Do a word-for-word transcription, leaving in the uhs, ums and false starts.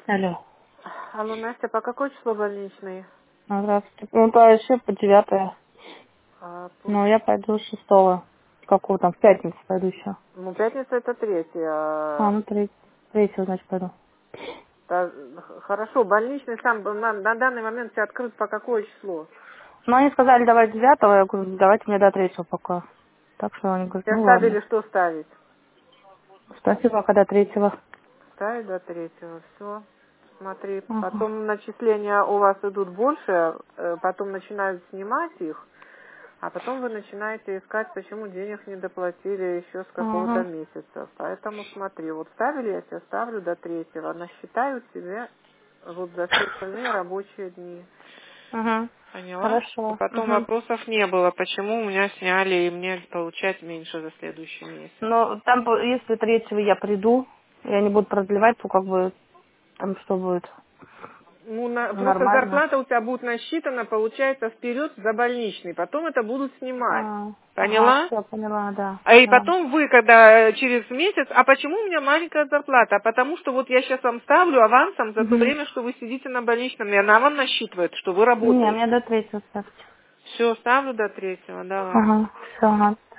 Алло. Алло, Настя, по какое число больничный? А, Здравствуйте. Ну, то еще по девятое. А, пу- Но я пойду шестого. Какого там? В пятницу пойду еще. ну, пятница это третья. А, а, ну, треть. Третьего, значит, пойду. та- х- Хорошо, больничный сам был на, на данный момент у тебя открыт по какое число? Ну, они сказали, давай девятого. Я говорю, давайте мне до третьего пока. Так что они говорят, Тебя ну, ставили ладно. что ставить? Ставьте пока до третьего. Ставить до третьего, все. Смотри, Ага. потом начисления у вас идут больше, э, потом начинают снимать их, а потом вы начинаете искать, почему денег не доплатили еще с какого-то Ага. месяца. Поэтому смотри, вот ставили, я тебя ставлю до третьего, насчитаю тебе вот за все остальные рабочие дни. Ага. Поняла? И Хорошо. потом Угу. вопросов не было, почему у меня сняли и мне получать меньше за следующий месяц. Но там, по- если третьего я приду, я не буду продлевать, то как бы там что будет? Ну, на- Ну, просто нормально. зарплата у тебя будет насчитана, получается, вперед за больничный. Потом это будут снимать. А, ага, Поняла? все, поняла, да. А и Да. потом вы, когда э, через месяц, а почему у меня маленькая зарплата? А потому что вот я сейчас вам ставлю авансом за то Угу. время, что вы сидите на больничном, и она вам насчитывает, что вы Не, работаете. мне до третьего ставьте. Все, ставлю до третьего, давай. Ага, все, ага.